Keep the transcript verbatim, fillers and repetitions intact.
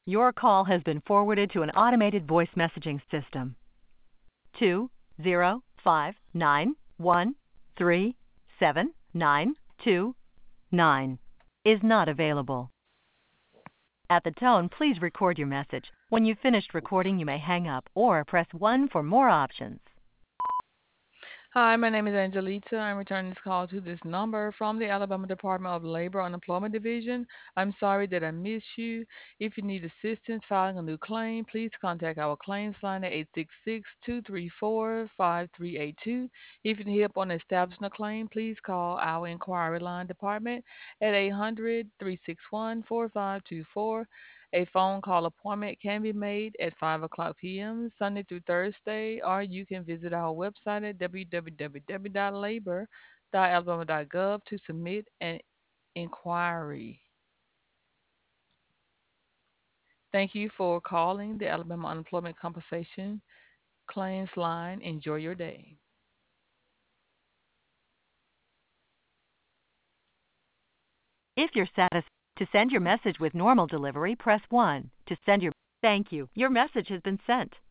Your call has been forwarded to an automated voice messaging system. Two zero five nine one three seven nine two nine is not available. At the tone, please record your message. When you've finished recording, you may hang up or press one for more options. Hi, my name is Angelita. I'm returning this call to this number from the Alabama Department of Labor Unemployment Division. I'm sorry that I missed you. If you need assistance filing a new claim, please contact our claims line at eight six six, two three four, five three eight two. If you need help on establishing a claim, please call our inquiry line department at eight hundred, three six one, four five two four. A phone call appointment can be made at five o'clock p m. Sunday through Thursday, or you can visit our website at w w w dot labor dot alabama dot gov to submit an inquiry. Thank you for calling the Alabama Unemployment Compensation Claims Line. Enjoy your day. If you're satisfied to send your message with normal delivery, press one. To send your thank you. Your message has been sent.